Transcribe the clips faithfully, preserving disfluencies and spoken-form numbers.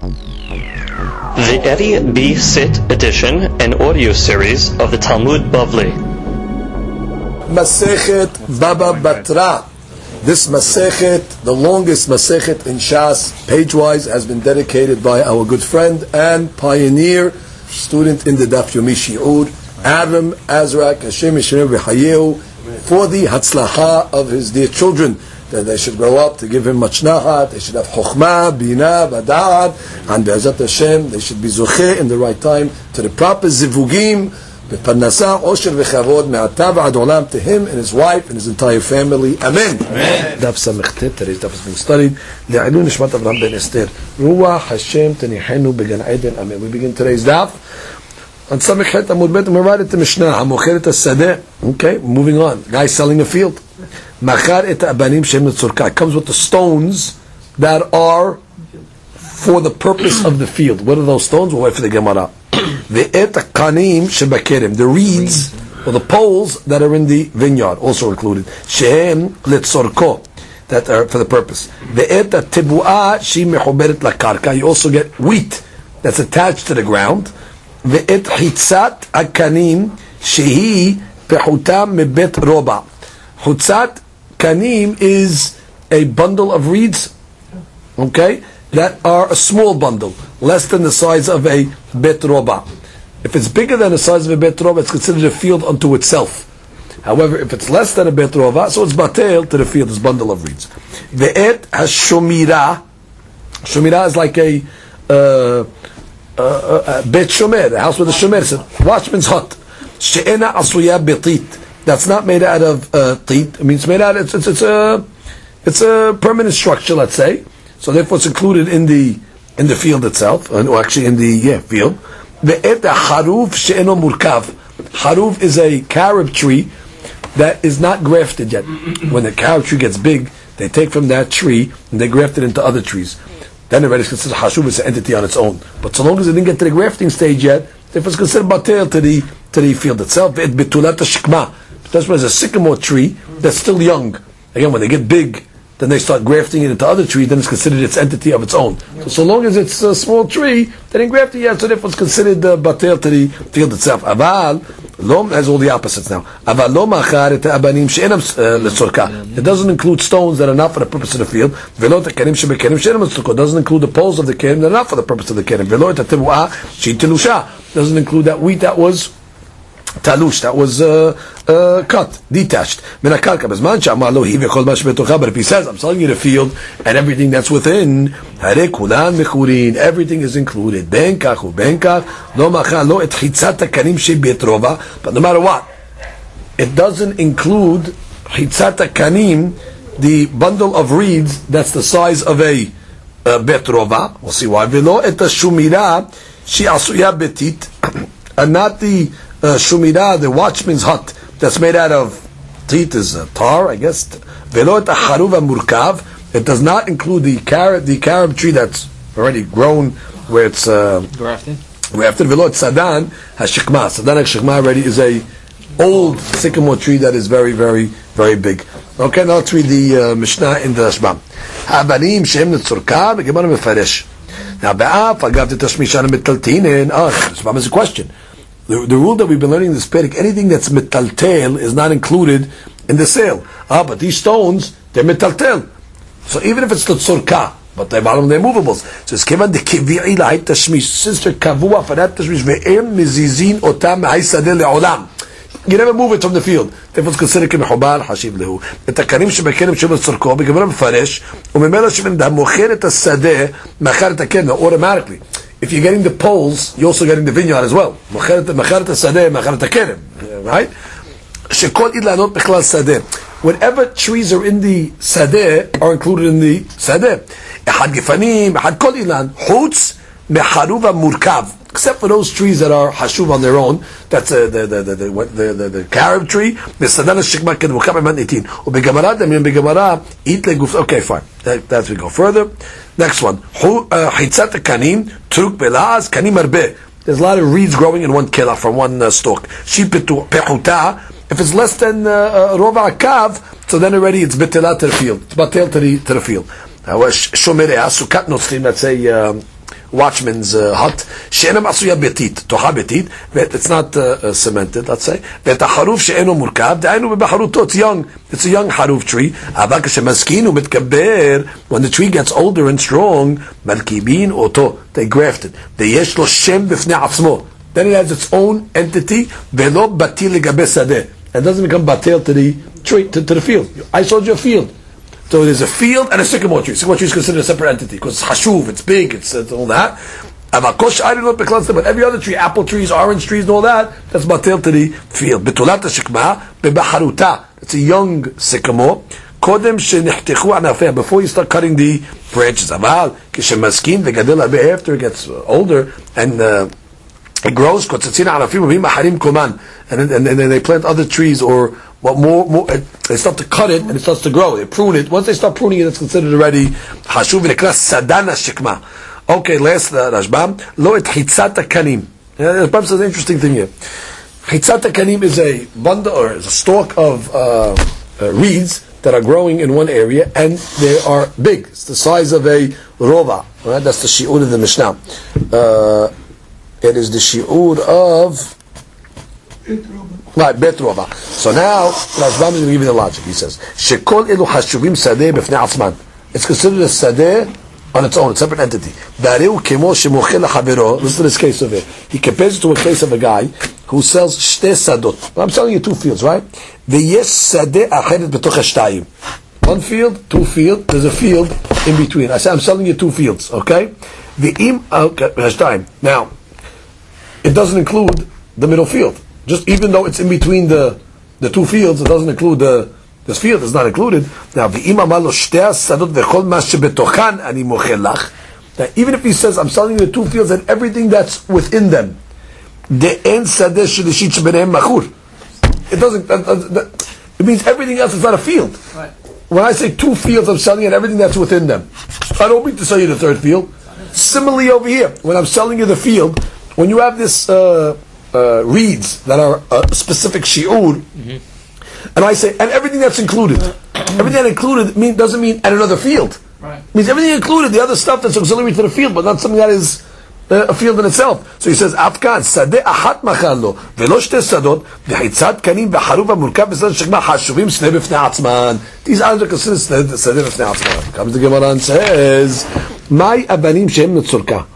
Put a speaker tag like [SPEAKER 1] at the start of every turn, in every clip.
[SPEAKER 1] The Eddie B. Sit edition and audio series of the Talmud Bavli.
[SPEAKER 2] Masechet Baba Batra. This Masechet, the longest Masechet in Shas, page-wise, has been dedicated by our good friend and pioneer, student in the Daf Yomi Shi'ur, Adam Azrak Hashem Yisrael V'Hayehu, for the Hatzlaha of his dear children, that they should grow up to give him much nahat, they should have chokhmah, bina, bada'at, and be'ezat Hashem, they should be zocheh in the right time to the proper zivugim, be'parnasa, osher v'chavod, me'ata v'ad olam, to him and his wife and his entire family. Amen. Daf Samechtet, today's daf is being studied. Le'ilui nishmat Avraham ben Esther. Ruach Hashem tenihenu began Eden. Amen. We begin today's daf on Samechet Amud Bet. We write it to Mishnah. Hamocheret as-sadeh. Okay, moving on. Guy selling a field. Machar et abanim shem netzorka. It comes with the stones that are for the purpose of the field. What are those stones? We'll wait for the Gemara. Ve'et kanim shebakerem. The reeds or the poles that are in the vineyard also included. Shehem letzorko. That are for the purpose. Ve'et tebuah she mechoberet lakarka. You also get wheat that's attached to the ground. Ve'et hitzat akanim shehi pehutam mebet roba. Hutzat kanim is a bundle of reeds, okay, that are a small bundle, less than the size of a bet roba. If it's bigger than the size of a bet roba, it's considered a field unto itself. However, if it's less than a bet roba, so it's batel to the field, this bundle of reeds. Ve'et hashomira. Shomira is like a uh, uh, uh, bet shomer, a house with a shomer. It's a watchman's hut. She'ena asuya betit. That's not made out of uh, teat. I mean, it's made out. It's, it's it's a it's a permanent structure, let's say. So therefore, it's included in the in the field itself, or actually in the yeah field. Ve'et haruf she'eno murkav. Haruf is a carob tree that is not grafted yet. When the carob tree gets big, they take from that tree and they graft it into other trees. Then already it's considered hashuv as an entity on its own. But so long as it didn't get to the grafting stage yet, therefore it's considered batel to the to the field itself. Ve'et betulat shikma. That's why there's a sycamore tree that's still young. Again, when they get big, then they start grafting it into other trees, then it's considered its entity of its own. So, so long as it's a small tree, they didn't graft it yet, so therefore it's considered uh, batel to the field itself. Aval, lom has all the opposites now. Aval lo machar et abanim she'enam letzorka. It doesn't include stones that are not for the purpose of the field. Velo et kerim shebekerim she'enam letzorka. It doesn't include the poles of the kerim that are not for the purpose of the kerim. Velo et tebuah she'tilusha. Doesn't include that wheat that was talush, that was uh, uh, cut, detached. But if he says, I'm selling you the field and everything that's within, everything is included. But no matter what, it doesn't include hitzat kanim, the bundle of reeds that's the size of a uh, betrova. We'll see why. And not the Uh, shumira, the watchman's hut that's made out of teat is uh, tar, I guess. Velot haruva murkav. It does not include the carob, the carob tree that's already grown, where it's uh, grafted. Grafted. Velot sadan hashikma. Sadan hashikma already is a old sycamore tree that is very, very, very big. Okay, now let's read the uh, Mishnah in the Rashbam. Ha'abanim she'em netzorka be'gemara mefaresh. Now be'af agav tetashmishan metaltinen. Ah, Rashbam is a question. The, the rule that we've been learning in this perek, anything that's metaltel is not included in the sale. Ah, but these stones, they're metaltel. So even if it's the tzorka, but they're bottom, they're movables. So it's kevan de kivi'i lahayt tashmish. Since they're kavua for that tashmish, ve'em mizizin otam mehai sadeh le'olam. You never move it from the field. Therefore it's considered k'mechubar hashiv lehu. Et hakarim shebekerim she'em tzorko, be'gemara mefaresh, u'memela she'em da mocher et hasadeh, machar et hakerim, automatically. If you're getting the poles, you're also getting the vineyard as well. Right? Whatever trees are in the sadeh are included in the sadeh. Except for those trees that are hashuv on their own. That's uh, the the the the the, the, the carob tree. The sadana shikma can mukam man eighteen. Ubegamara dem begamara eat leguf. Okay, fine. That, that's we go further. Next one. Hitzat kanim truk belaz kanim arbe. There's a lot of reeds growing in one kela from one uh, stalk. Shipitu pehuta. If it's less than rova uh, kav, so then already it's betelat to the field. It's batel to the to the field. Now, shomereh sukat notzrim. Let's say. Um, watchman's uh, hut. She'ena ma'asuya betit, tocha betit. It's not uh, uh, cemented, let's say. Ve'eta haruf she'eno murkab, da'enu bebaharuto, it's young. It's a young haruf tree. Aval k'shemaskinu mitkaber, when the tree gets older and strong, malkibin oto, they graft it. Ve'yesh lo shem b'fnei atzmo. Then it has its own entity. Ve'lo batil legabe sadeh. It doesn't become batil to the tree, to, to the field. I sold you a field. So there's a field and a sycamore tree. Sycamore tree is considered a separate entity because it's hashuv, it's big, it's, it's all that. But every other tree, apple trees, orange trees, and all that, that's batil to the field. Betulat shikma bebaharuta. It's a young sycamore. Kodem shenihtichu anafeh. Before you start cutting the branches. Aval kishemaskin vegadil abe. After it gets older and uh, it grows, kotzatzina anafim uvim maharim koman. And then and then they plant other trees or what more, more they start to cut it and it starts to grow. They prune it. Once they start pruning it, it's considered already hashuv v'nekras sadana shikma. Okay, last uh, Rashbam. Lo et chitzat kanim. Yeah, perhaps there's an interesting thing here. Chitzat kanim is a bundle or is a stalk of uh, uh, reeds that are growing in one area and they are big. It's the size of a rova. Right? That's the shi'ur of the Mishnah. Uh, it is the shi'ur of right, bet rova. So now Rashbam is going to give you the logic. He says, "Shekol elu hashuvim sadeh b'fnei atzman." It's considered a sadeh on its own, a separate entity. Listen to this case of it. He compares it to a case of a guy who sells shte sadot. I'm selling you two fields, right? One field, two field. There's a field in between. I say I'm selling you two fields, okay? Now, it doesn't include the middle field. Just even though it's in between the the two fields, it doesn't include the this field is not included. Now, that even if he says, I'm selling you the two fields and everything that's within them, it doesn't, it means everything else is not a field. Right. When I say two fields, I'm selling you and everything that's within them. I don't mean to sell you the third field. Similarly over here, when I'm selling you the field, when you have this uh, uh, reeds that are a specific shi'ur, mm-hmm. and I say, and everything that's included. Everything that included mean, doesn't mean and another field. Right. It means everything included, the other stuff that's auxiliary to the field, but not something that is uh, a field in itself. So he says, Afkan, sadeh ahat machallo, velo shte sadot, v'chitzat kanim v'haruva murkab b'sadot shekma hashuvim sneh b'fnei atzman. These items are considered sadeh b'fnei atzman. Comes the Gemara and says, Mai abanim shehem netzorka.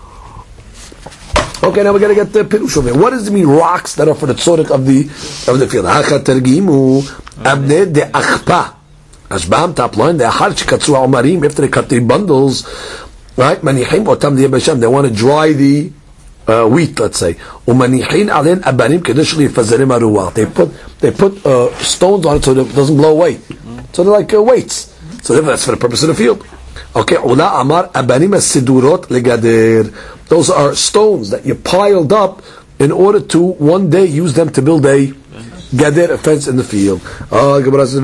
[SPEAKER 2] Okay, now we're going to get the pirush over here. What does it mean, rocks that are for the tzorek of the of the field? Hacha tergimu abnei de achpa. Ashbam, top line, they after they cut the bundles, right? Manihim otam liyabasham. They want to dry the uh, wheat, let's say. Umanihin alen abanim kedeshli fazarim aruah. They put they put uh, stones on it so that it doesn't blow away. So they're like uh, weights. So that's for the purpose of the field. Okay, ula amar abanim as-sidurot legader. Those are stones that you piled up in order to one day use them to build a gader, a fence in the field. Oh, Gemara says,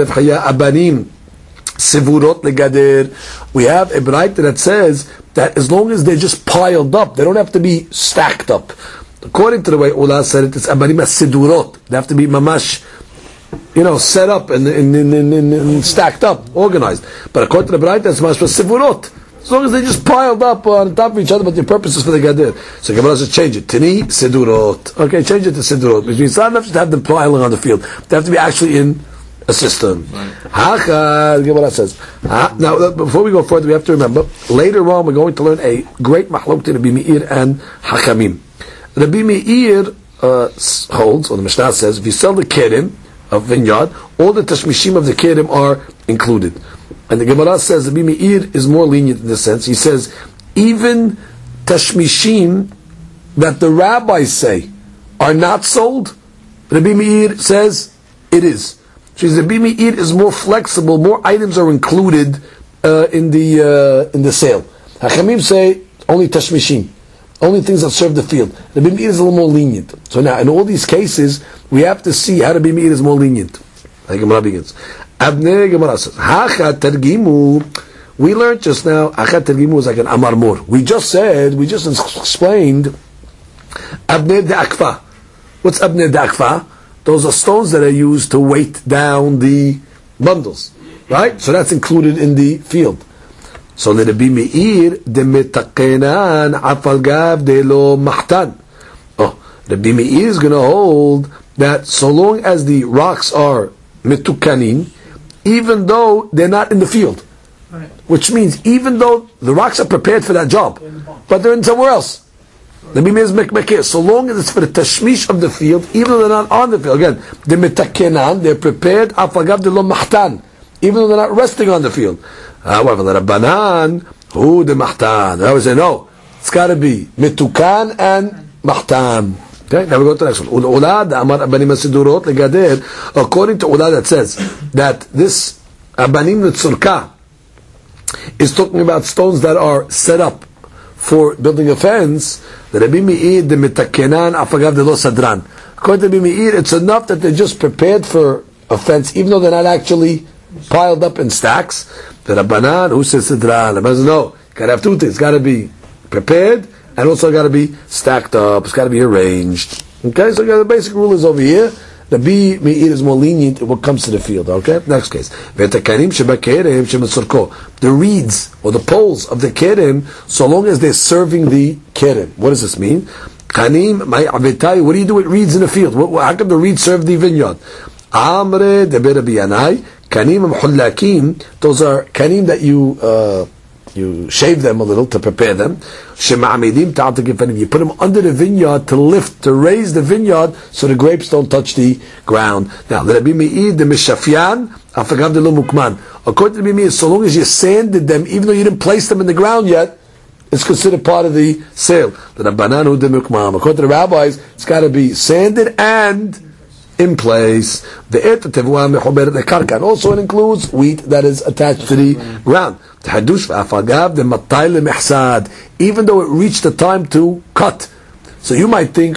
[SPEAKER 2] abanim sivurot legader. We have a braita that says that as long as they're just piled up, they don't have to be stacked up. According to the way Ula said it, it's abanim as-sidurot. They have to be mamash, you know, set up and, and, and, and, and stacked up, organized. But according to the braita, it's mamash sivurot. As long as they just piled up on top of each other, but the purpose is for the gadir. So Gemara says, change it. Tini sedurot. Okay, change it to sedurot. Which means it's not enough to have them piling on the field. They have to be actually in a system. Haka, right. Gemara says. Ha, now, before we go further, we have to remember, later on we're going to learn a great mahlok to Rabbi Meir and Hakamim. Rabbi Meir uh, holds, or the Mishnah says, if you sell the kerim of vineyard, all the tashmishim of the kerim are included. And the Gemara says Rabbi Meir is more lenient in this sense. He says, even tashmishim that the rabbis say are not sold, Rabbi Meir says it is. So Rabbi Meir is more flexible, more items are included uh, in the uh, in the sale. Hachamim say only tashmishim, only things that serve the field. Rabbi Meir is a little more lenient. So now, in all these cases, we have to see how Rabbi Meir is more lenient. The Gemara begins. Abnei Gemara says, Hacha tergimu. We learned just now, Hacha tergimu is like an amar mor. We just said, we just explained, Abnei de akfa. What's Abnei de akfa? Those are stones that are used to weight down the bundles. Right? So that's included in the field. So let it be meir de metakenan afalgav de lo mahtan. Oh, the Meir is going to hold that so long as the rocks are metukanin, even though they're not in the field, right. Which means even though the rocks are prepared for that job, but they're in somewhere else. The Meir is mekmekeh. So long as it's for the tashmish of the field, even though they're not on the field. Again, the metakenan, they're prepared afagav de lo mahtan, even though they're not resting on the field. However, the Rabbanan, who the mahtan? I would say no. It's got to be metukan and mahtan. Okay, now we go to the next one. Ulad amar abanim asidurot legader. According to Ulad, that says that this abanim netzurka is talking about stones that are set up for building a fence. The Rabbi Meir the mitakenan afagav de lo sadran. According to Rabbi Meir, it's enough that they're just prepared for a fence, even though they're not actually piled up in stacks. The Rabbanan, who says sadran? The no, gotta have two things. It's got to be prepared, and also got to be stacked up. It's got to be arranged. Okay, so the basic rule is over here. The B Meir is more lenient when it comes to the field. Okay, next case. The reeds or the poles of the kerem, so long as they're serving the kerem. What does this mean? Kanim, my avetai. What do you do with reeds in the field? How come the reeds serve the vineyard? Amre de berabiyanai. Kanim muhallakim. Those are kanim that you. Uh, You shave them a little to prepare them. You put them under the vineyard to lift, to raise the vineyard so the grapes don't touch the ground. Now, the Rabbi Meir, the Mishafyan, Afagav de lo Mukman. According to Rabbi Meir, so long as you sanded them, even though you didn't place them in the ground yet, it's considered part of the sale. The Rabbanan hu de Mukman. According to the rabbis, it's got to be sanded and in place. The karka. Also, it includes wheat that is attached to the ground. Even though it reached the time to cut. So you might think,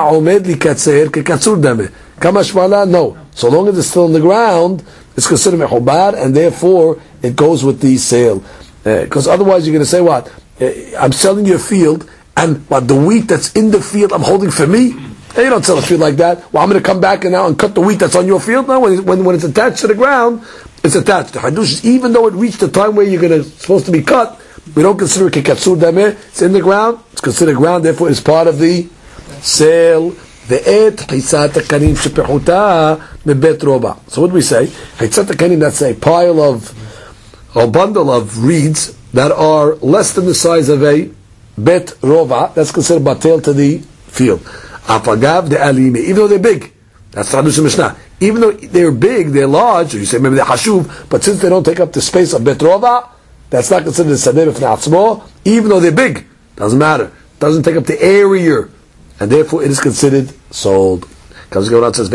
[SPEAKER 2] no. So long as it's still in the ground, it's considered mehubar, and therefore it goes with the sale. Because uh, otherwise you're going to say, what? Uh, I'm selling you a field, and what, the wheat that's in the field I'm holding for me? You don't sell a field like that. Well, I'm going to come back and now and cut the wheat that's on your field. No, when, when, when it's attached to the ground, it's attached. The hadush, even though it reached the time where you're going to supposed to be cut, we don't consider it kikatsur dameh. It's in the ground. It's considered ground. Therefore, it's part of the sale. The et hisat kanim shepechuta mebet roba. So what do we say? Hisat kanim. That's a pile of, a bundle of reeds that are less than the size of a bet rova. That's considered batel to the field. Afagav de alime, even though they're big. That's Tradush Mishnah. Even though they're big, they're large, or you say maybe they're hashuv, but since they don't take up the space of betrova, that's not considered a sadeh b'fnei, even though they're big. Doesn't matter. Doesn't take up the area, and therefore it is considered sold. Because the Gemara says,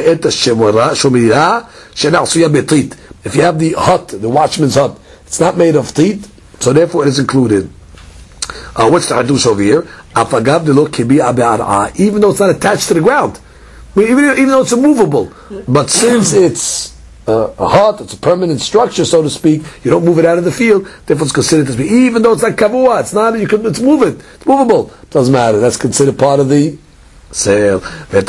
[SPEAKER 2] if you have the hut, the watchman's hut, it's not made of teeth, so therefore it is included. Uh, what's the hadush over here? Afagav de lo kibi'a be'ar'a. Even though it's not attached to the ground, even, even though it's immovable, but since it's uh, a hut, it's a permanent structure, so to speak, you don't move it out of the field, therefore it's considered to be, even though it's like kavua, it's not, you can, it's move it, it's movable, doesn't matter, that's considered part of the sale. That's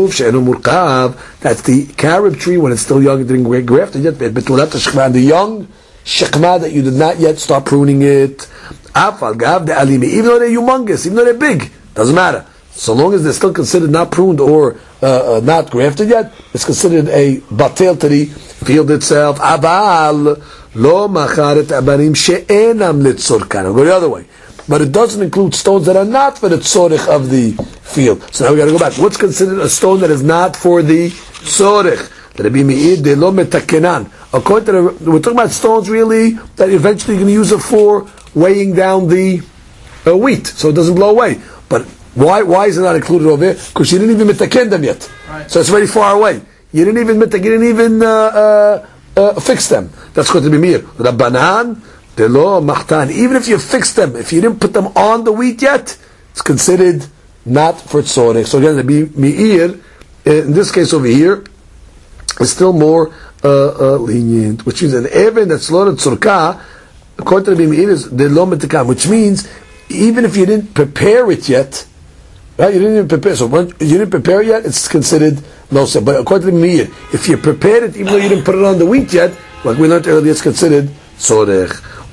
[SPEAKER 2] the carob tree when it's still young, it didn't get grafted yet, the young shekma that you did not yet start pruning it. Even though they're humongous, even though they're big, doesn't matter. So long as they're still considered not pruned or uh, uh, not grafted yet, it's considered a batel to the field itself. Aval lo macharet abanim she'enam litzorkan. I'll go the other way. But it doesn't include stones that are not for the tzorich of the field. So now we got to go back. What's considered a stone that is not for the tzorich? According to the, we're talking about stones really that eventually you're going to use it for weighing down the uh, wheat, so it doesn't blow away. But why why is it not included over here? Because you didn't even mitaken them yet, right. So it's very far away. You didn't even mitaken, you didn't even uh, uh, uh, fix them. That's going to be mir. Rabbanan de lo mahtan. Even if you fixed them, if you didn't put them on the wheat yet, it's considered not for tzorech. So again, the meir in this case over here is still more uh, uh, lenient, which means an even that's loaded tzorka. According to the Meir is the lo metikam, which means even if you didn't prepare it yet, right? You didn't even prepare. So when you didn't prepare it yet, it's considered no sale. But according to the Meir, if you prepared it, even though you didn't put it on the wheat yet, like we learned earlier, it's considered sorech.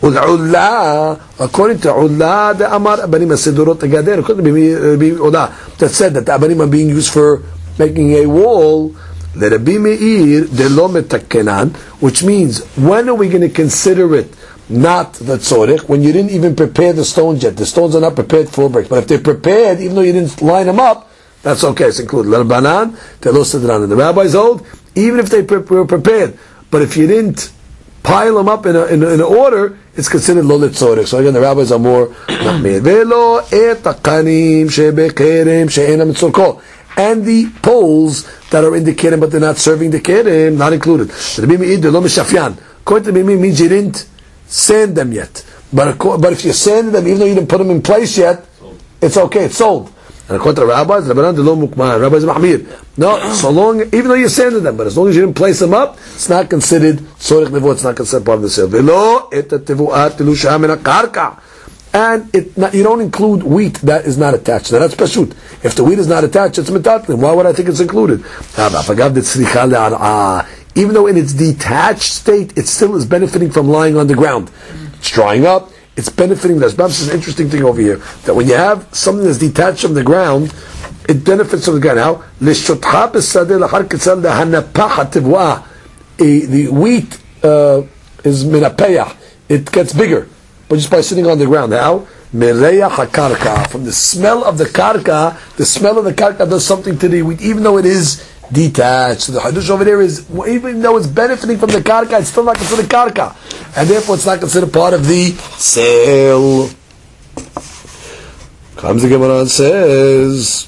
[SPEAKER 2] Ul-Ula, according to Ula, the Amar Abanim HaSidurot Agader, according to Rabbi Ula, that said that the Abanim are being used for making a wall, the Rabbi Meir, de lo metakenan, which means, when are we going to consider it not the tzorich, when you didn't even prepare the stones yet? The stones are not prepared for bricks, but if they're prepared, even though you didn't line them up, that's okay, it's included. L'Rabbanan, de lo sidran. The rabbis hold, even if they were prepared, but if you didn't pile them up in a, in a, in a order, it's considered lo litzorich. So again, the rabbis are more mahmir. Velo et akanim shebekerem she'enam tzorko. And the poles that are in the kerem but they're not serving the kerem, not included. According to Bimi, means you didn't sand them yet. But but if you sanded them, even though you didn't put them in place yet, it's okay, it's sold. And according to the rabbis, Rabbanan de lo mukman, rabbis mahmir. No, so long, even though you sanded them, but as long as you didn't place them up, it's not considered tzorich nevuah, it's not considered part of the sale. Velo et tevuat tilusha min hakarka. And it not, you don't include wheat that is not attached. Now that's pashut. If the wheat is not attached, it's metatlim. Why would I think it's included? Even though in its detached state, it still is benefiting from lying on the ground. It's drying up. It's benefiting. There's an interesting thing over here, that when you have something that's detached from the ground, it benefits from the ground. Now, the wheat uh, is minapeyah. It gets bigger, but just by sitting on the ground. Now, mereya hakarka, from the smell of the karka, the smell of the karka does something to the wheat, even though it is detached. So the hadush over there is, even though it's benefiting from the karka, it's still not considered karka, and therefore it's not considered part of the sale. Comes the Gemara and says,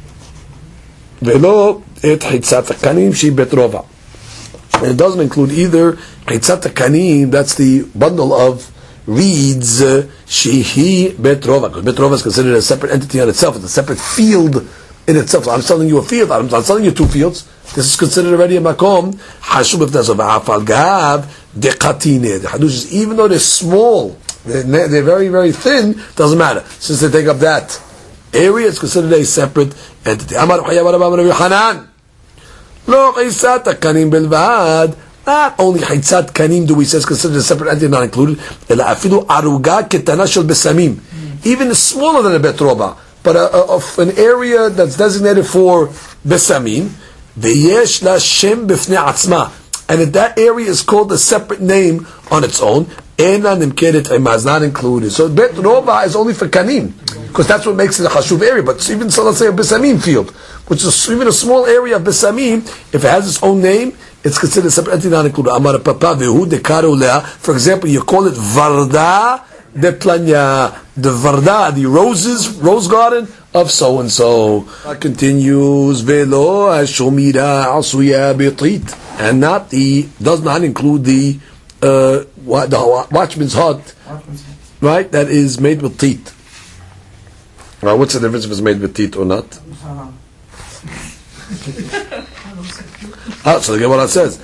[SPEAKER 2] "Velo et hitzat kanim shi betrova," and it doesn't include either hitzat kanim. That's the bundle of reeds, shehi betrova, because betrova is considered a separate entity on itself. It's a separate field in itself. So I'm selling you a field. I'm, I'm selling you two fields. This is considered already a makom. Hashub if there's a va'afal gav dekatine. The hadush is, even though they're small, they're, they're very very thin, doesn't matter. Since they take up that area, it's considered a separate entity. Amar Hanan lo qisat kanim bilvad. Not only Hitzat Kanim do we say is considered a separate entity, not included. Even smaller than a betroba, but a, a, of an area that's designated for besamim. And if that area is called a separate name on its own, is not included. So betroba is only for Kanim, because that's what makes it a Chashuv area. But even so, let's say a besamim field, which is even a small area of besamim, if it has its own name, it's considered a separate entity, not included. Amar Papa vehu de karolea. For example, you call it Varda de Planya, the Varda, the roses, rose garden of so and so. Continues velo ashomira asuya betit, and not the does not include the uh, the watchman's hut, right? That is made with teeth. Right, what's the difference if it's made with teeth or not? Ah, so the Gemara says,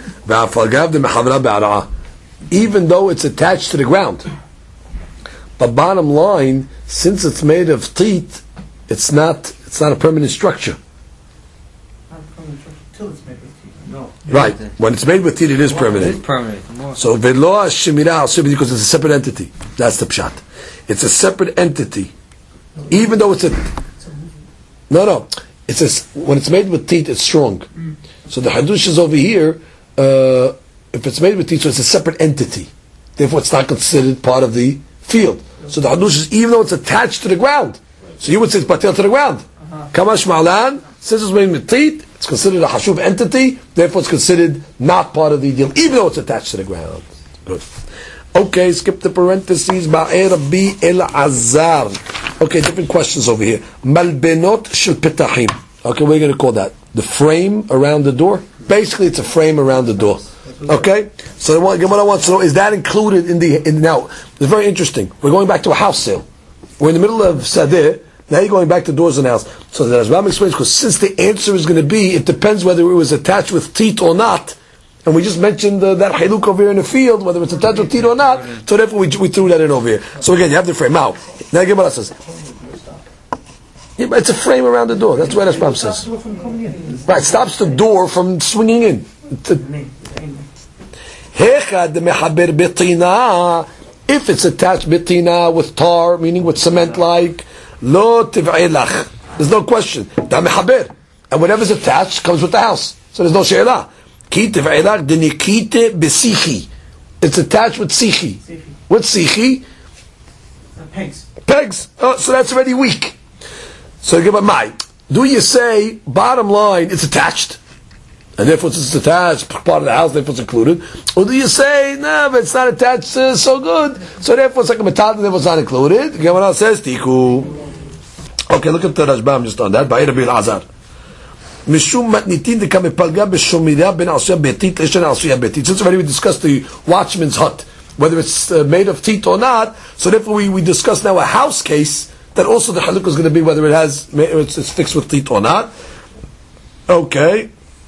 [SPEAKER 2] even though it's attached to the ground, but bottom line, since it's made of teeth, it's not it's not a permanent structure.
[SPEAKER 3] Not a permanent structure till it's made with teeth. No.
[SPEAKER 2] Right. When it's made with teeth, it is permanent.
[SPEAKER 3] It is permanent.
[SPEAKER 2] So velo shemira because it's a separate entity. That's the pshat. It's a separate entity, even though it's a no no. It's a, when it's made with teeth, it's strong. Mm. So the hadush is over here. Uh, if it's made with teeth, so it's a separate entity. Therefore, it's not considered part of the field. So the hadush is, even though it's attached to the ground, so you would say it's patel to the ground. Kamash ma'alan, since it's made with teeth, it's considered a hashuv entity. Therefore, it's considered not part of the deal, even though it's attached to the ground. Good. Okay, skip the parentheses. Ba'er bi el azar. Okay, different questions over here. Malbenot shel petachim. Okay, what are you going to call that? The frame around the door? Basically, it's a frame around the door. Okay? So what I want to know, is that included in the... In, now, it's very interesting. We're going back to a house sale. We're in the middle of Sadeh. Now you're going back to doors and house. So the Rambam explains, because since the answer is going to be, it depends whether it was attached with teeth or not. And we just mentioned uh, that haluk over here in the field, whether it's attached with teeth or not. So therefore we, we threw that in over here. So again, you have the frame. Now, now Gemara says... Yeah, but it's a frame around the door. That's what Rambam says. Right, stops the door from swinging in. If it's attached bitina with tar, meaning with cement like, lo tiv'ilach. There's no question. Da mechaber. And whatever's attached comes with the house. So there's no she'elah. Ki tiv'ilach denikite besichi. It's attached with sichi. What's sichi?
[SPEAKER 3] Uh, pegs.
[SPEAKER 2] Pegs. Oh, so that's already weak. So you give a my. Do you say, bottom line, it's attached? And therefore it's attached, part of the house, therefore it's included. Or do you say, no, but it's not attached uh, so good, so therefore it's like a metal, therefore it's not included? Gemara says, Tiku. Okay, look at the Rashbam just on that. Ba'ir Rabbi Azar. Mishum matnitin de kamepalga b'shomira ben asuya betit eshen asuya betit. Since already we discussed the watchman's hut, whether it's uh, made of teat or not, so therefore we, we discuss now a house case, that also the haluk is going to be whether it has, it's, it's fixed with teat or not. Okay.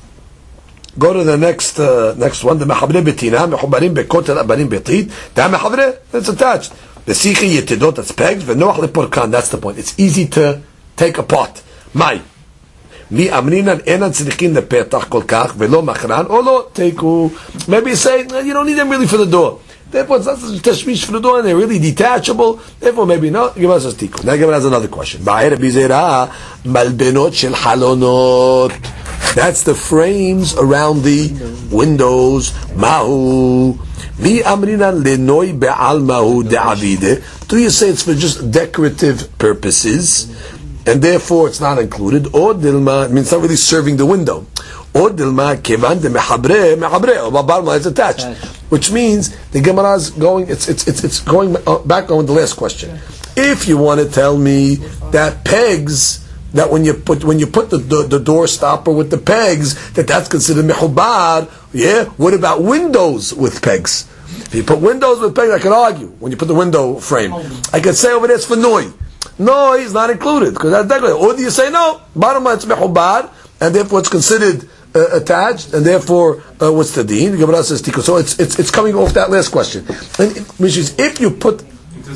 [SPEAKER 2] Go to the next uh, next one. The mechabre betina mechubarim bekotel abanim betit. The mechabre, it's attached. The sichi yetidot, that's pegs. V'noach leporkan, that's the point. It's easy to take apart. Mai. Mi amrinan enan tzrikin lepetach kol kach velo machran or lo teiku. Maybe you say you don't need them really for the door. Therefore, it's not such a tashmish for the door, and they're really detachable. Therefore, maybe no. Gemara says tiku. Now, Gemara has another question. Ba'er bizera malbenot shel halonot. That's the frames around the windows. Mahu. Mi amrina lenoi be'al mahu de'avide. Do you say it's for just decorative purposes, and therefore it's not included? Or dilma, it means it's not really serving the window. Or dilma kevan de mechabre mechabre. Or bottom line is attached, which means the Gemara is going. It's it's it's it's going back on the last question. If you want to tell me that pegs, that when you put when you put the, the the door stopper with the pegs, that that's considered mechubar. Yeah. What about windows with pegs? If you put windows with pegs, I can argue. When you put the window frame, I can say over there it's for noi. Noi is not included because that's decorative. Or do you say no? Bottom line, it's mechubar, and therefore it's considered uh, attached, and therefore uh, what's the deen? The Gemara says tiku. So it's it's it's coming off that last question, and it, which is if you put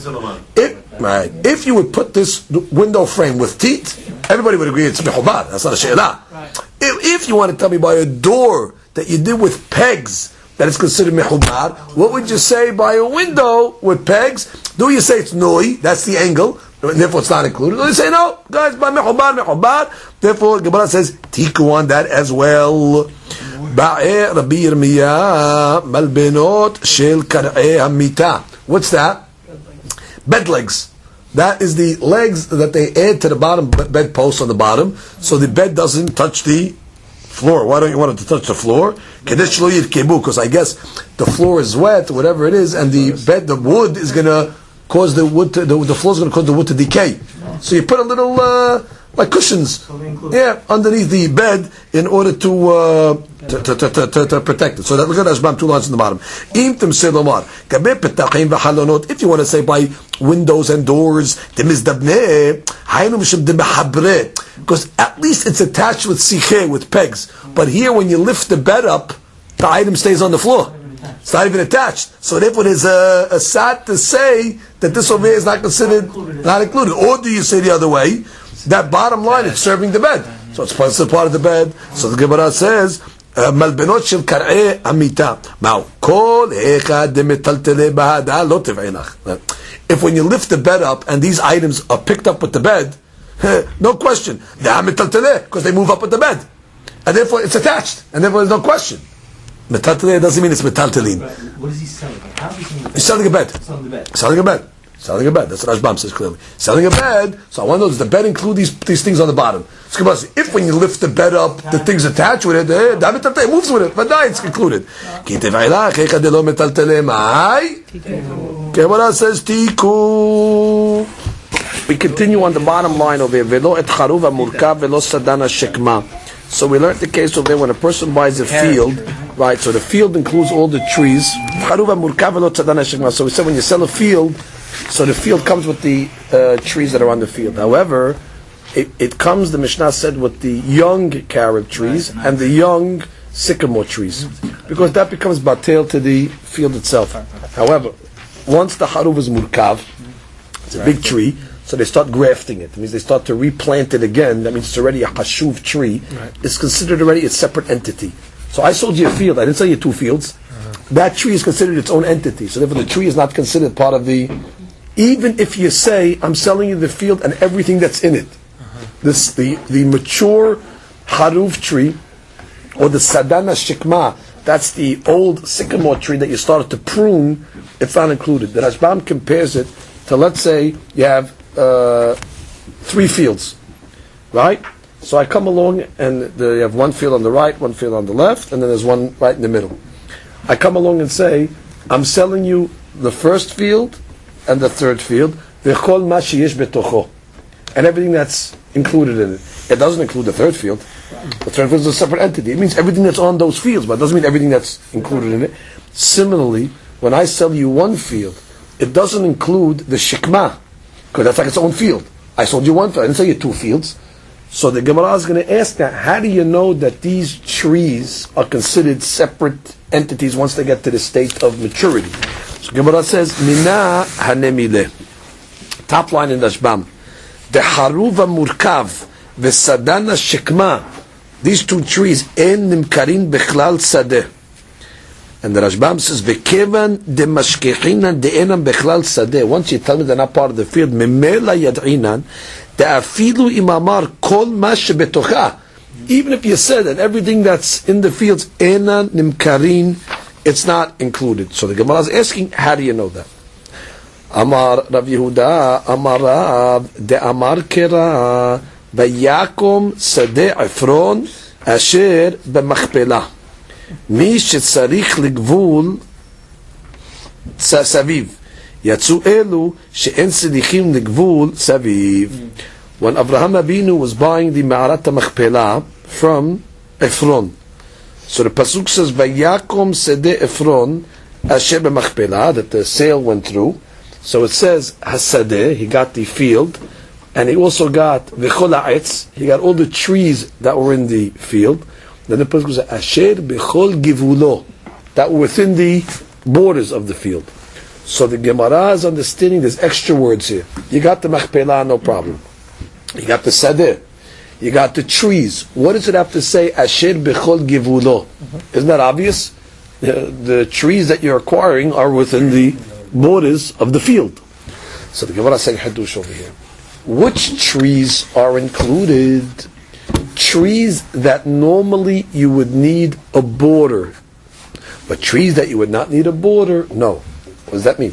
[SPEAKER 2] if right if you would put this window frame with teeth, everybody would agree it's mechubar. That's not a she'elah. Right. If, if you want to tell me by a door that you did with pegs that it's considered mechubar, what would you say by a window with pegs? Do you say it's noi? That's the angle. Therefore, it's not included. Or you say no, guys, by mechubar, mechubar. Therefore, Gemara says tiku on that as well. Ba'e Rabbi Yirmiyah malbenot shel kar'e hamita. What's that? Bed legs. That is the legs that they add to the bottom bed post on the bottom, so the bed doesn't touch the floor. Why don't you want it to touch the floor? Because I guess the floor is wet, or whatever it is, and the bed, the wood is going to cause the wood to, the, the floor is going to cause the wood to decay. So you put a little uh, like cushions, yeah, underneath the bed in order to uh, to, to, to, to, to protect it. So that, look at Ashbam, two lines in the bottom. If you want to say by windows and doors, because at least it's attached with sikhe, with pegs. But here, when you lift the bed up, the item stays on the floor. It's not even attached. So therefore, there's a, a sat to say that this over here is not considered not included. Or do you say the other way? That bottom line, it's serving the bed. So it's part, it's part of the bed. So the Gemara says, malbenot shel kar'e amita. Now, kol echad demetaltele bahada lo tev'inach. If when you lift the bed up and these items are picked up with the bed, no question, because they move up with the bed. And therefore it's attached. And therefore there's no question. Metaltele doesn't mean it's metaltelin.
[SPEAKER 3] What is he selling? How is he selling?
[SPEAKER 2] He's selling a bed.
[SPEAKER 3] Selling the bed.
[SPEAKER 2] Selling a bed. Selling a bed. That's what Rashbam says clearly. Selling a bed. So I want to know, does the bed include these these things on the bottom? If when you lift the bed up, the things attached with it, eh, it moves with it. But no, it's included. Gemara says tiku. We continue on the bottom line over here. Velo et charuva murkav velo sadana shekma. So we learned the case over there when a person buys a field, right? So the field includes all the trees. Charuva murkav velo sadana shekma. So we said when you sell a field, so the field comes with the uh, trees that are on the field. However, it, it comes, the Mishnah said, with the young carob trees and the young sycamore trees, because that becomes batel to the field itself. However, once the haruv is murkav, it's a big tree, so they start grafting it. It means they start to replant it again. That means it's already a hashuv tree. Right. It's considered already a separate entity. So I sold you a field. I didn't sell you two fields. Uh-huh. that tree is considered its own entity. So therefore the tree is not considered part of the, even if you say, I'm selling you the field and everything that's in it. Uh-huh. This the, the mature haruv tree, or the sadana shikma, that's the old sycamore tree that you started to prune, it's not included. The Rashbam compares it to, let's say, you have uh, three fields, right? So I come along and the, you have one field on the right, one field on the left, and then there's one right in the middle. I come along and say, I'm selling you the first field and the third field, v'chol ma sheyesh betocho, and everything that's included in it. It doesn't include the third field. The third field is a separate entity. It means everything that's on those fields, but it doesn't mean everything that's included in it. Similarly, when I sell you one field, it doesn't include the shikma, because that's like its own field. I sold you one field, I didn't sell you two fields. So the Gemara is going to ask that, how do you know that these trees are considered separate entities once they get to the state of maturity? So Gemara says, Mina hanemile. Top line in Rashbam. The haruva murkav, the sadana shekma. These two trees, en nimkarin bechlal sadeh. And the Rashbam says, V'kevan de mashkechinan de enam bechlal sadeh. Once you tell me they're not part of the field, memela yad'inan, de'afilu imamar kol ma shebetocha. Even if you said that everything that's in the fields, enan nimkarin, it's not included. So the Gemara is asking, how do you know that? Amar Rav Yehuda, Amar Rav, de Amar Kera, Vayakom Sadeh Efron, Asher b'machpelah. מי שצריך לגבול סביב. יצאו אלו שאין צדיקים לגבול סביב. When Avraham Avinu was buying the Ma'arat HaMachpelah from Ephron, so the pasuk says, Vayakom Sedeh Ephron Asher b'machpelah, that the sale went through. So it says Hasadeh, he got the field, and he also got V'chol ha'etz, he got all the trees that were in the field. Then the pasuk says Asher b'chol givulo, that were within the borders of the field. So the Gemara is understanding there's extra words here. You got the Machpelah, no problem. You got the Sadeh. You got the trees. What does it have to say? Asher b'chol givulo. Mm-hmm. Isn't that obvious? The, the trees that you're acquiring are within the borders of the field. So the Gemara is saying Hadush over here. Which trees are included? Trees that normally you would need a border, but trees that you would not need a border, no. What does that mean?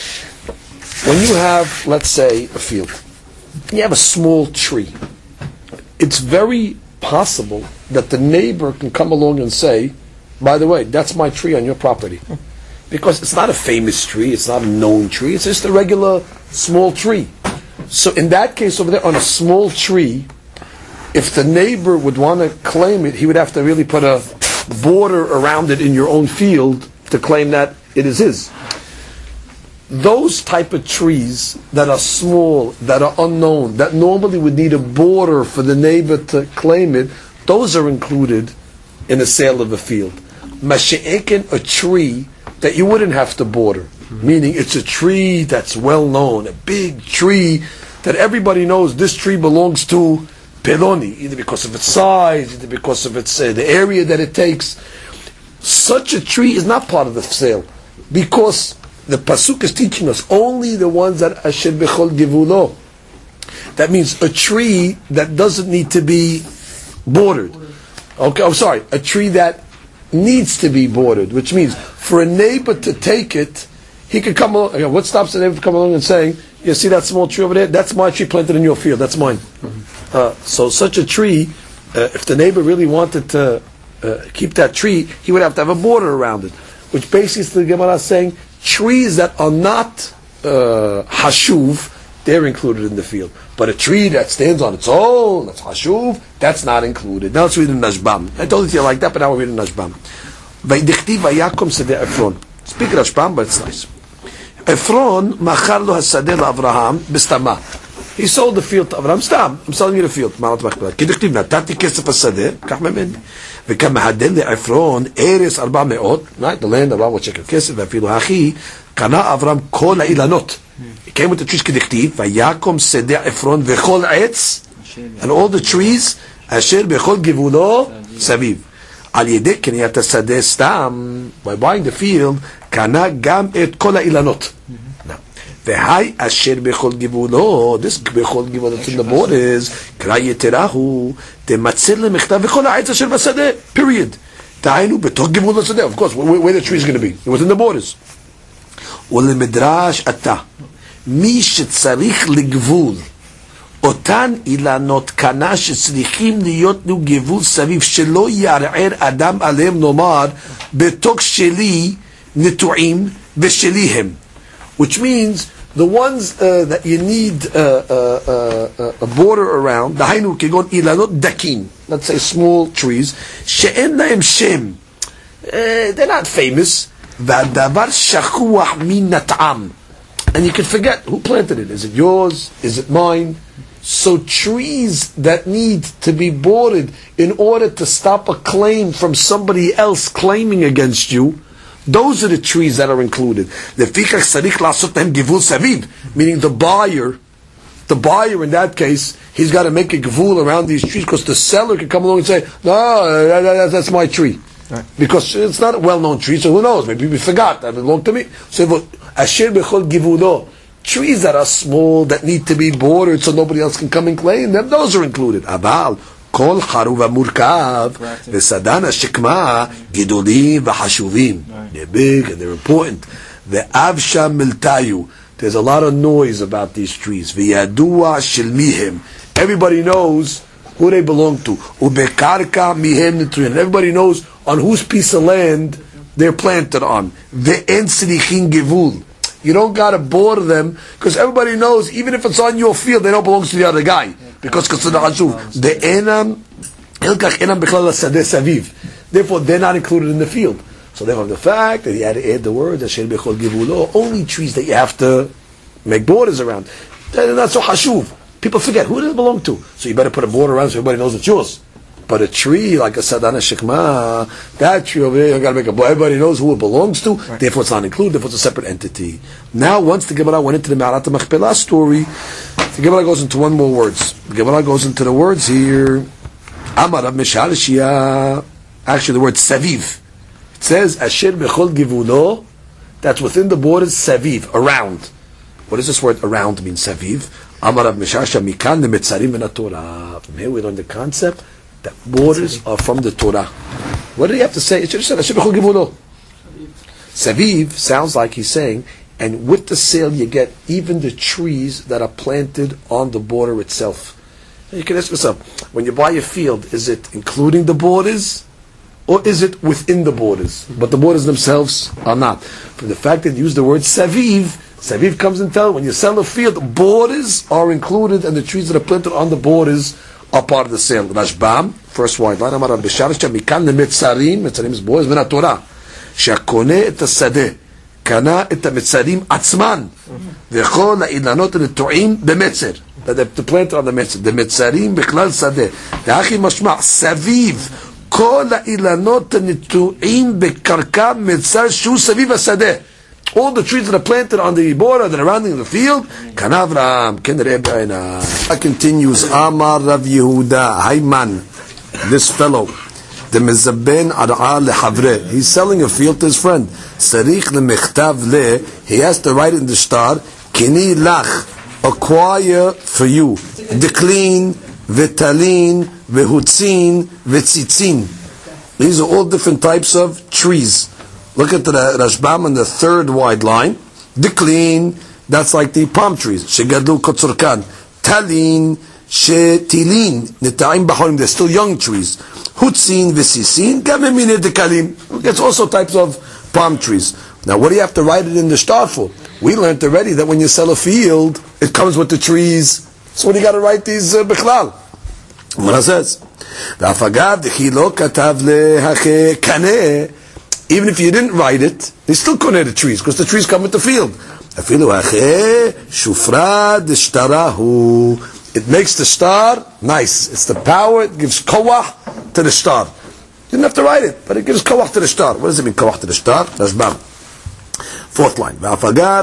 [SPEAKER 2] When you have, let's say, a field, you have a small tree, it's very possible that the neighbor can come along and say, by the way, that's my tree on your property. Because it's not a famous tree, it's not a known tree, it's just a regular small tree. So in that case over there, on a small tree, if the neighbor would want to claim it, he would have to really put a border around it in your own field to claim that it is his. Those type of trees that are small, that are unknown, that normally would need a border for the neighbor to claim it, those are included in the sale of a field. Mashe'ekin, a tree that you wouldn't have to border, mm-hmm. meaning it's a tree that's well known, a big tree that everybody knows this tree belongs to Peloni, either because of its size, either because of its uh, the area that it takes. Such a tree is not part of the sale, because the pasuk is teaching us only the ones that Asher b'chol givulo. That means a tree that doesn't need to be bordered. Okay, I'm sorry, a tree that needs to be bordered, which means for a neighbor to take it, he could come along. What stops the neighbor to come along and saying, "You see that small tree over there? That's my tree planted in your field. That's mine." Mm-hmm. Uh, so such a tree, uh, if the neighbor really wanted to uh, keep that tree, he would have to have a border around it. Which basically the Gemara is saying, trees that are not uh, hashuv, they're included in the field. But a tree that stands on its own, that's hashuv, that's not included. Now let's read in Rashbam. I told it to you like that, but now we're reading Rashbam. Vaydichtiv vayakom sedeh Efron. Speak Rashbam, but it's nice. Efron machar lo hasadeh Avraham b'stama. He sold the field to Avraham. Stam, I'm selling you the field. כדכתיב, נתתי כסף השדה, קח ממני. וכמהדל לעפרון, ארץ ארבע מאות, right, the land, ארבע מאות שקל כסף, ואפילו הכי, קנה אברהם כל האילנות. He came with the trees כדכתיב, ויקום שדה עפרון וכל עץ, and all the trees, אשר בכל גבולו סביב. Al yedek keniyat hasadeh stam, by buying the field, kana gam et kol ha'ilanot. Now, v'hai asher bechol givulo, this bechol givulo that's in the borders, kra yeterahu, tematzer lemechtav v'chol ha'etz asher b'sadeh, period. Ta'aynu betok givulo sadeh, of course, where, where the tree is going to be, within the borders. ולמדרש אתה, מי שצריך לגבול אותן אילנות קנה שצריכים להיות לו גבול סביב שלא יערער אדם עליהם, נאמר בתוך שלי נטועים ושלי הם, which means the ones uh, that you need uh, uh, uh, a border around, דהיינו כגון אילנות דקים, let's say small trees, שאין להם שם, uh, they're not famous, והדבר שכוח מן הטעם, and you can forget who planted it. Is it yours? Is it mine? So trees that need to be bordered in order to stop a claim from somebody else claiming against you, those are the trees that are included. לפיכך צריך לעשות להם גבול סביב, meaning the buyer, the buyer in that case, he's got to make a gvul around these trees, because the seller can come along and say, no, that, that, that's my tree. Right. Because it's not a well-known tree, so who knows? Maybe we forgot that belonged to me. So, asher bechol givulo, trees that are small, that need to be bordered so nobody else can come and claim them, those are included. Aval, kol charuv hamurkav, v'sadana shekma, gidolim v'hashuvim. They're big and they're important. Ve'avsha miltayu, there's a lot of noise about these trees. V'yadua shilmihem, everybody knows who they belong to. Ubekarka mihem nitruyan, everybody knows on whose piece of land they're planted on. Ve'en srichin gevul, you don't got to border them, because everybody knows, even if it's on your field, they don't belong to the other guy, because the enam ilkach enam bechlal hasadeh saviv, therefore they're not included in the field. So therefore the fact that he had to add the word asher bechol givulo, only trees that you have to make borders around, they're not so hashuv. People forget who does it belong to, so you better put a border around so everybody knows it's yours. But a tree like a sadana shekma, that tree over there, you got to make a border. Everybody knows who it belongs to. Right. Therefore, it's not included. Therefore, it's a separate entity. Now, once the Gemara went into the Me'arat HaMachpelah story, the Gemara goes into one more words. The Gemara goes into the words here. Amar Rav Mishalshia. Actually, the word saviv. It says asher bechol givulo. That's within the borders. Saviv, around. What does this word around mean? Saviv. Amar Rav Mishalshia mikan lemetzarim min haTorah. From here, we learn the concept that borders are from the Torah. What did he have to say? It should have said, Asher bechol givulo. Saviv sounds like he's saying, and with the sale you get even the trees that are planted on the border itself. You can ask yourself, when you buy a field, is it including the borders, or is it within the borders? But the borders themselves are not. From the fact that you use the word Saviv, Saviv comes and tells, when you sell a field, borders are included, and the trees that are planted on the borders are part of the sale. Rashbam, first white line, Amar Rabbi Sharsha, Mikan lemetzarim, metzarim is boys, min haTorah, she'koneh et hasadeh, kana et hametzarim atzman, v'chol ha'idlanot netu'im b'metzer, that they have to plant on the metzer, the metzarim b'klal sadeh, v'achi mashma, saviv, kol ha'idlanot netu'im b'karka metzer shu saviv hasadeh, all the trees that are planted on the border that are surrounding the field, Kanavram, Kenrebaina. Continues, Amar Rav Yehuda, Hayman, this fellow, the Mezaben Ar'a lehavre, he's selling a field to his friend. Sarich lemechtav le, he has to write in the star, Kini lach, acquire for you, Deklin, Vetalin, Vehutzin, Vetzitzin. These are all different types of trees. Look at the Rashbam on the third wide line. Diklin, that's like the palm trees. Shegadlu kotzurkan. Talin, shetilin, nita'im bahorim, they're still young trees. Hutzin, vesisin, gamemine dekalim. It's also types of palm trees. Now, what do you have to write it in the star for? We learned already that when you sell a field, it comes with the trees. So what do you got to write these uh, bichlal? What says? V'afagav dechilo katav lehache kaneh. Even if you didn't write it, they still couldn't have the trees, because the trees come with the field. It makes the star nice. It's the power, it gives koach to the star. You didn't have to write it, but it gives koach to the star. What does it mean, koach to the star? That's bam. Fourth line. Like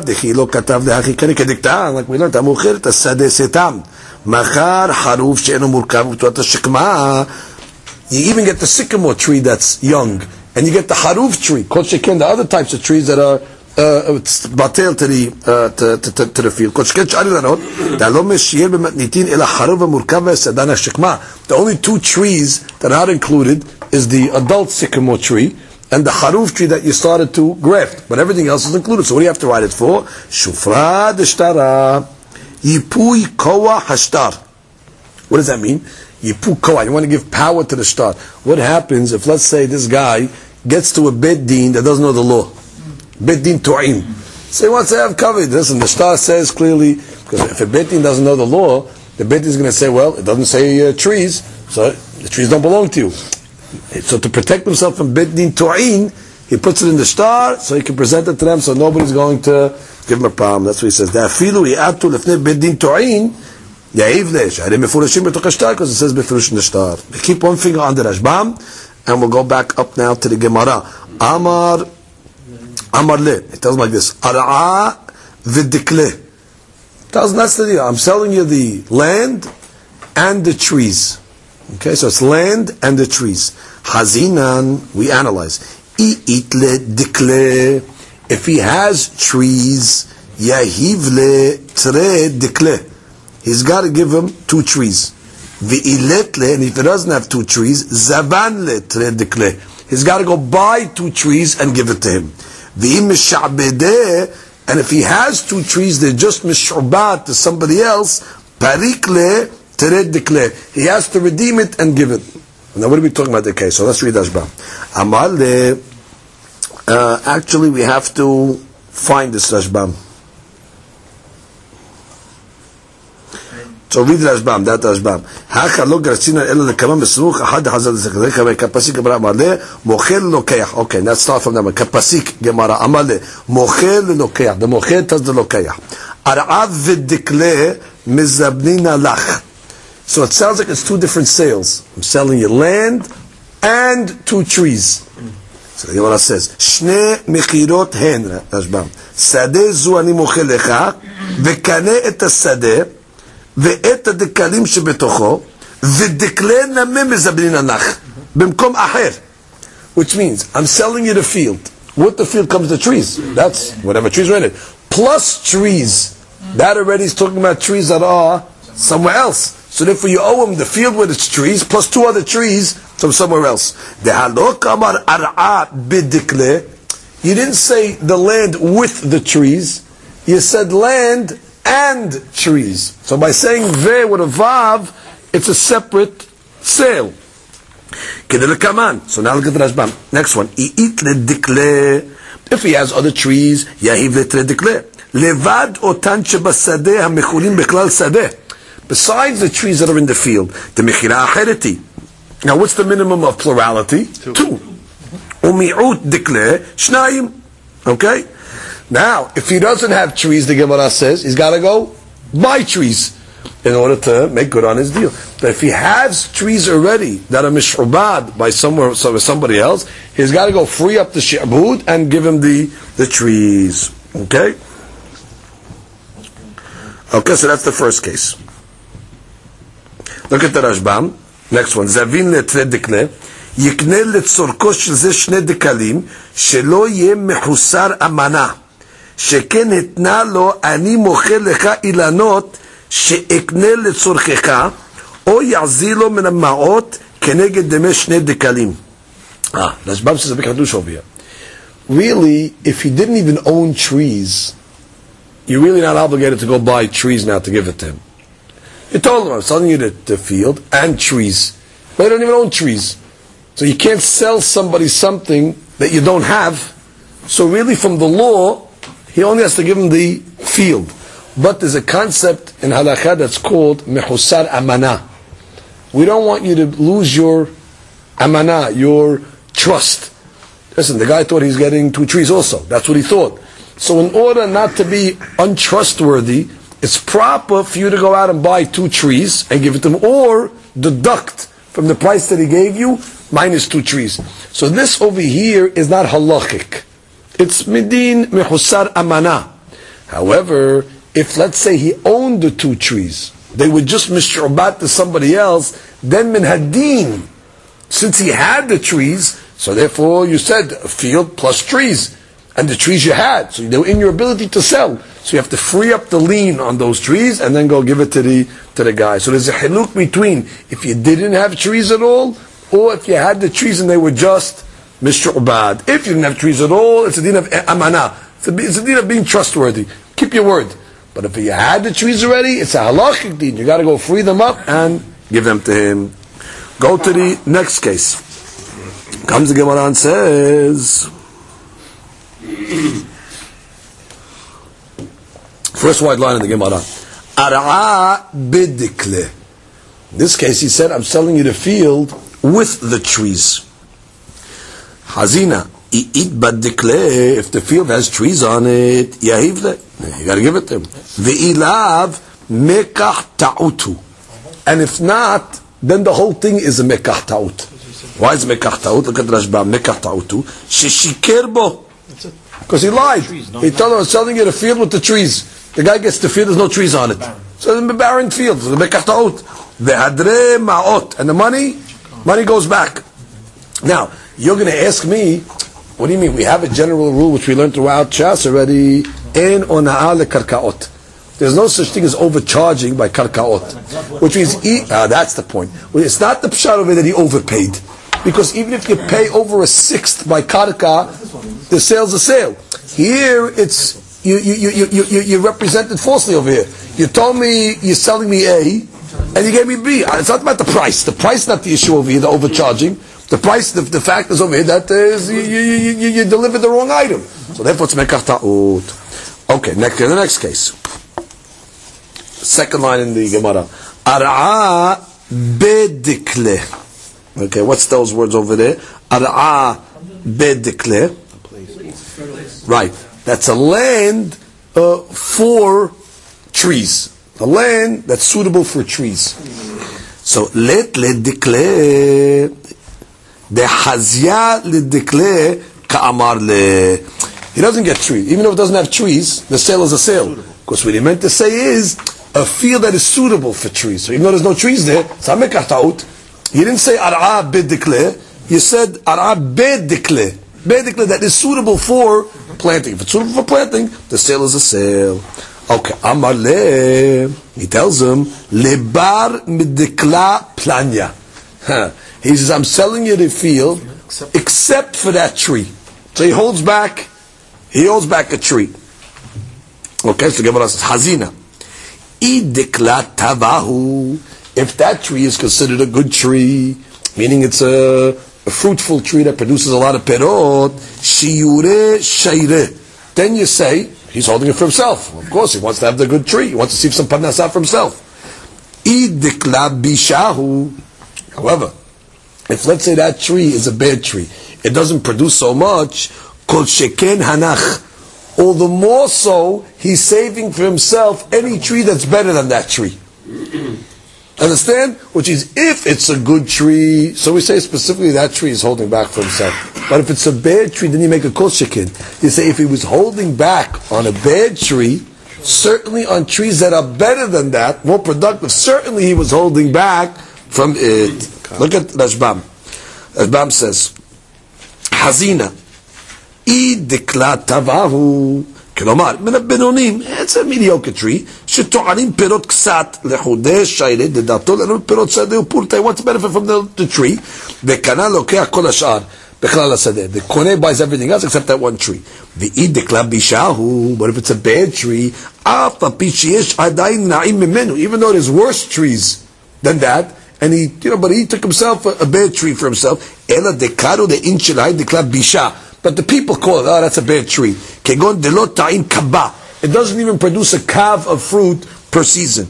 [SPEAKER 2] we learned, machar haruf she'enu murkav u'tuat hashekma. You even get the sycamore tree that's young, and you get the haruf tree, kol sheken, the other types of trees that are uh, it's batel to the uh, to, to, to the field. Kol sheken shari lanot, da'lo meshiel b'matnitin ela haruf v'murkav v'sadana shekma. The only two trees that are not included is the adult sycamore tree and the haruf tree that you started to graft, but everything else is included. So what do you have to write it for? Shufra d'shtara, yipui koah hashtar. What does that mean? Yipu koah. You want to give power to the shtar. What happens if, let's say, this guy gets to a bet din that doesn't know the law? Bet din tu'in. So he wants to have covered. Listen, the shtar says clearly, because if a bet din doesn't know the law, the bet din is going to say, well, it doesn't say uh, trees, so the trees don't belong to you. So to protect himself from bet din tu'in, he puts it in the shtar so he can present it to them, so nobody's going to give him a problem. That's what he says. Da'afilu yi'atu lefnei bet din tu'in. Because it says befrush in the star. We keep one finger on the Rashbam, and we'll go back up now to the Gemara. Amar, Amar le. It tells like this: Ara'a v'dikle. It tells that's the deal. I'm selling you the land and the trees. Okay, so it's land and the trees. Hazinan, we analyze. I'itle dikle. If he has trees, yahivle tre dikle. He's got to give him two trees. V'iletle, and if he doesn't have two trees, zavanle tre dikle. He's got to go buy two trees and give it to him. V'im mishabedeh, and if he has two trees, they're just mishubat to somebody else, parikle tre dikle. He has to redeem it and give it. Now what are we talking about the case? So let's read Rashbam. Amal, uh, actually we have to find this Rashbam. So read Rashbam, that Rashbam. Haka lo garcina ela lekama mesruch ahad hazal zekre kama kapasik gemara amale mochel lokeach. Okay, let's start from there. Kapasik gemara amale mochel lokeach. The mochel tas the lokeach. Arav v'dikle mizabnina lach. So it sounds like it's two different sales. I'm selling you land and two trees. So the Gemara says shne mechirot hen Rashbam. Sadeh zu ani mochel lecha v'kaneh et hasadeh ואת הדקלים שבתוכו ודקלי נמי מזבנין הנח במקום אחר, which means I'm selling you the field. With the field comes the trees. That's whatever trees are in it. Plus trees. That already is talking about trees that are somewhere else. So therefore you owe him the field with its trees plus two other trees from somewhere else. You didn't say the land with the trees. You said land and trees. So by saying ve with a vav, it's a separate sale. So now look at the Rashbam. Next one. If he has other trees, yahiv letredikle. Levad otan shebasadeh hamechulim beklal sadeh. Besides the trees that are in the field, the mechira achereti. Now what's the minimum of plurality? Two. Umi'ut dikle shnayim. Okay? Now, if he doesn't have trees, the Gemara says, he's got to go buy trees in order to make good on his deal. But if he has trees already that are mishubad by somewhere, somebody else, he's got to go free up the shi'bud and give him the, the trees. Okay? Okay, so that's the first case. Look at the Rashbam. Next one. Zavin letre dikle. Yikne letzorko shel ze shne dekalim shelo yeh mechusar amana. שכן התנה לו, אני מוכר לך אילנות שאקנה לצורכך, או יעזיר לו מן המעות כנגד דמי שני דקלים. Ah, Rashbam says a big hadush over here. Really, if he didn't even own trees, you're really not obligated to go buy trees now to give it to him. You told him, I'm selling you the, the field and trees. But you don't even own trees. So you can't sell somebody something that you don't have. So really from the law, he only has to give him the field. But there's a concept in halakha that's called mehusar amana. We don't want you to lose your amana, your trust. Listen, the guy thought he's getting two trees also. That's what he thought. So in order not to be untrustworthy, it's proper for you to go out and buy two trees and give it to him, or deduct from the price that he gave you minus two trees. So this over here is not halachic. It's midin mehusar amana. However, if let's say he owned the two trees, they were just mish'ubat to somebody else, then min hadin. since he had the trees, so therefore you said a field plus trees. And the trees you had, so they were in your ability to sell. So you have to free up the lien on those trees and then go give it to the to the guy. So there's a hiluk between if you didn't have trees at all, or if you had the trees and they were just mish'ubad. If you didn't have trees at all, it's a din of amana. It's a, it's a din of being trustworthy. Keep your word. But if you had the trees already, it's a halachic din. You got to go free them up and give them to him. Go to the next case. Comes the Gemara and says. First white line in the Gemara. Ar'a bidikle. In this case, he said, I'm selling you the field with the trees. Hazina. I'it badikle. If the field has trees on it, yahivle. You gotta give it to him. Ve'ilav mekah ta'utu. And if not, then the whole thing is a mekah ta'ut. Why is mekah ta'ut? Look at Rashba. Mekah ta'utu. Sheshikir bo. Because he lied. He told him, I'm selling you the field with the trees. The guy gets the field, there's no trees on it. So it's a barren field. The hadre ma'ot. And the money, money goes back. Now, you're going to ask me, what do you mean? We have a general rule which we learned throughout Shas already. En ona'a lekarkaot. There's no such thing as overcharging by karkaot. Which means, he, ah, that's the point. It's not the pshat over that he overpaid. Because even if you pay over a sixth by karka, the sale's a sale. Here, it's you you you you you you represented falsely over here. You told me you're selling me A, and you gave me B. It's not about the price. The price is not the issue over here. The overcharging. The price, the, the fact is over here that is you you, you, you, you delivered the wrong item. So therefore, it's mekach ta'ut. Okay, next the next case. Second line in the Gemara. Ar'a bedikle. Okay, what's those words over there? Ar'a bedikle. Right. That's a land uh, for trees. A land that's suitable for trees. So, let le dikle, de hazya le dikle, ka'amar le. He doesn't get trees. Even though it doesn't have trees, the sale is a sale. Because what he meant to say is, a field that is suitable for trees. So even though there's no trees there, it's a mekah ta'ut. He didn't say ar'a bedikle. You said ar'a bedikle. Bedikle that is suitable for planting. If it's suitable for planting, the sale is a sale. Okay. Amar le. He tells him lebar midikla planya. He says, I'm selling you the field except for that tree. So he holds back. He holds back a tree. Okay. So Gemara says hazina. Idikla tavahu. If that tree is considered a good tree, meaning it's a, a fruitful tree that produces a lot of perot, shiure shayre, then you say, he's holding it for himself. Of course, he wants to have the good tree. He wants to see some parnasah for himself. Idikla bishahu. However, if let's say that tree is a bad tree, it doesn't produce so much, kol sheken hanach. All the more so, he's saving for himself any tree that's better than that tree. Understand? Which is, if it's a good tree, so we say specifically that tree is holding back for himself. But if it's a bad tree, then you make a kol shekin. You say if he was holding back on a bad tree, certainly on trees that are better than that, more productive, certainly he was holding back from it. Look at Rashbam. Rashbam says, Hazina, I dikla tavahu. כלומר, מן הבינונים, it's a mediocre tree, שטוענים פירות קצת לחודש שיירת, לדעתו לנו פירות שדה ופורטה, wants to benefit from the, the tree, וקנה לוקח כל השאר, בכלל השדה. The קונה buys everything else except that one tree. ואי דקלה בישהו, but if it's a bad tree, אף הפי שיש עדיין נעים ממנו, even though there's worse trees than that, and he, you know, but he took himself a, a bad tree for himself, אלא דקרו דאין שלה, דקלה בישה. But the people call it, oh, that's a bad tree. It doesn't even produce a kav of fruit per season.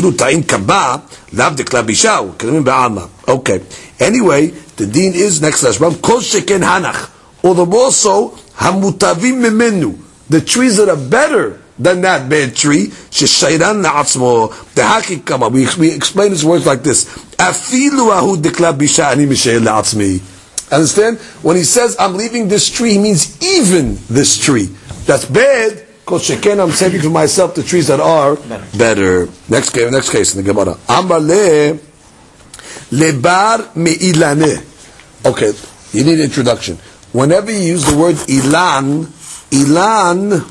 [SPEAKER 2] Okay. Anyway, the deen is, next Rashbam, kol sheken hanach. Or the more so, hamutavim memenu. The trees that are better than that bad tree, sheshayran na'atzmo. The haki kama. We, we explain this words like this. Afilu ahu dekla bisha ani mishayel la'atzmi. Understand? When he says, I'm leaving this tree, he means even this tree. That's bad, because sheken, I'm saving for myself the trees that are better. Next case, next case in the Gemara. Amar le, lebar me'ilane. Okay, you need introduction. Whenever you use the word ilan, ilan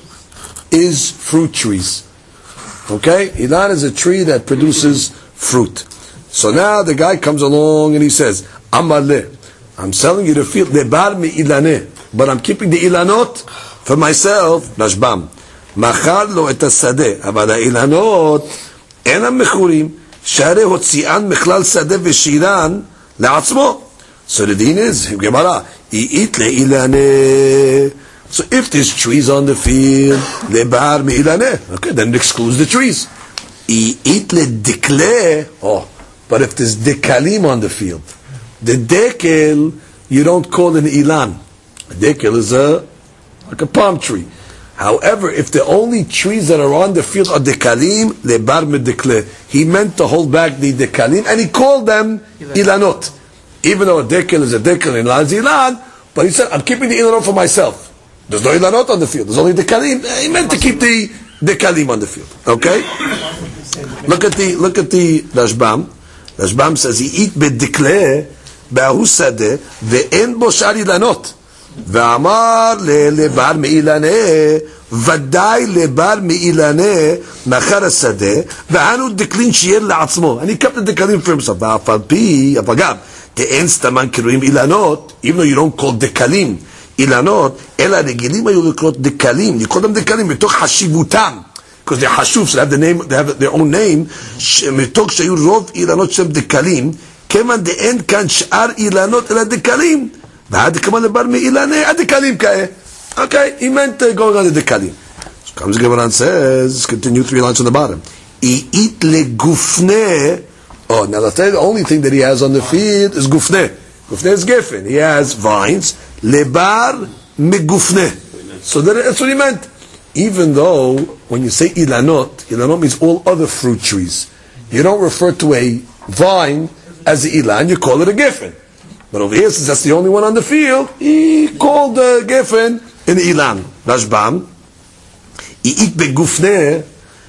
[SPEAKER 2] is fruit trees. Okay? Ilan is a tree that produces fruit. So now the guy comes along and he says, Amaleh, I'm selling you the field, lebar mi ilaneh, but I'm keeping the ilanot for myself, Rashbam. Machar lo et hasadeh, אבל האילנות אינם מכורים, שהרי הוציאן מכלל שדה ושירן לעצמו. So the deen is, Gemara, I'it le'ilaneh. So if there's trees on the field, lebar mi ilaneh, okay, then it excludes the trees. I'it le'dikleh, oh, but if there's dekalim on the field, the dekel, you don't call an ilan. A dekel is a, like a palm tree. However, if the only trees that are on the field are dekalim, lebar mi dikleh. He meant to hold back the dekalim, and he called them ilanot. Even though a dekel is a dekel and ilan is ilan, but he said, I'm keeping the ilanot for myself. There's no ilanot on the field. There's only dekalim. He meant to keep the dekalim on the field. Okay? Look at the, look at the Rashbam. Rashbam says, he eat bedikle ba'hu sadeh ve'en bo shar ilanot. ואמר לבר מאילנה ודאי לבר מאילנה מאחר השדה ואנו דקלין שיהיה לעצמו. And he kept the דקלים for himself. ואף על פי, אבל גם, תאין סתמן קרואים אילנות, even though you don't call דקלים אילנות, אלא רגילים היו לקרות דקלים, you call them דקלים, מתוך חשיבותם, because they're חשוב, so they have, the name, they have their own name, מתוך שהיו רוב אילנות שהם דקלים, כיוון דאין כאן שאר אילנות אלא דקלים, ועד כמה לבר מאילנה, הדקלים כאלה. Okay, he meant uh, going on the dekalim. So comes the Gemara and says, continue three lines on the bottom. I'it legufne. Oh, now I'll tell you, the only thing that he has on the field is gufne. Gufne is geffen. He has vines. Lebar megufne. So that, that's what he meant. Even though, when you say ilanot, ilanot means all other fruit trees. You don't refer to a vine as the ilan, you call it a geffen. But over here, since that's the only one on the field, he called the geffen in the ilan. Rashbam, i'it begufne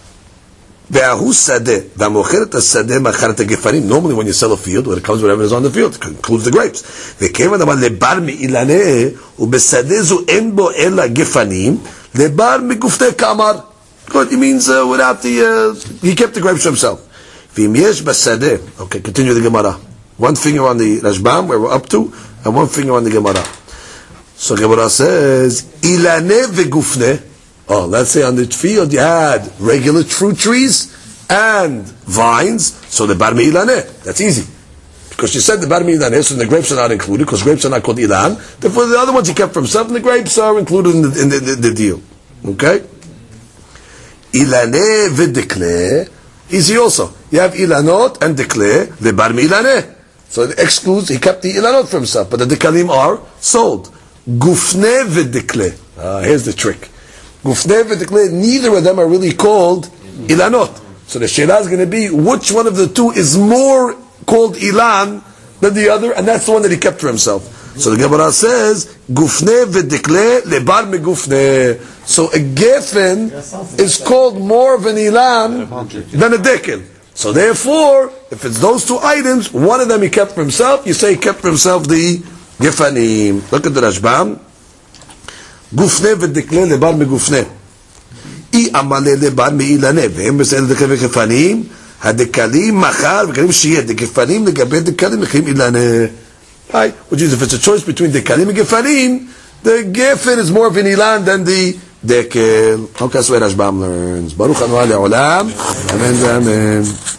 [SPEAKER 2] ve'ahu sadeh ve'amocher et hasadeh machar et hagefanim. Normally, when you sell a field, when it comes whatever is on the field, it includes the grapes. Ve'kevan aber lebar me'ilaneh ubesadeh zu en bo ela gefanim lebar megufne kamar. Good. It means uh, without the uh, he kept the grapes for himself. V'im yesh basadeh. Okay, continue the Gemara. One finger on the Rashbam, where we're up to, and one finger on the Gemara. So Gemara says, Ilane vegufne. Oh, let's say on the field you had regular fruit trees and vines, so the bar me'ilane. That's easy. Because you said the bar me'ilane, so the grapes are not included, because grapes are not called ilan. Therefore, the other ones he kept for himself, and the grapes are included in the, in the, the, the deal. Okay? Ilane v'dekle. Easy also. You have ilanot and dekle, the bar me'ilane. So it excludes, he kept the ilanot for himself, but the dekalim are sold. Gufne v'dekle. Ah, here's the trick. Gufne v'dekle, neither of them are really called ilanot. So the sheila is going to be, which one of the two is more called ilan than the other, and that's the one that he kept for himself. So the Gemara says, Gufne v'dekle lebar megufne. So a geffen is called more of an ilan than a dekel. So therefore, if it's those two items, one of them he kept for himself, you say he kept for himself the gefanim. Look at the Rashbam. Gufne v'dekle lebar megufne. I amale lebar me'ilane. V'hem besel dekle v'gefanim. Hadekalim machar v'kalim shiyeh. The gefanim legabe dekalim mechim ilane. Right? Which is, if it's a choice between dekalim and gefanim, the gefen is more of an ilan than the dekel. Okay, that's where Rashbam learns. Baruch Anu Le'olam. Amen, amen.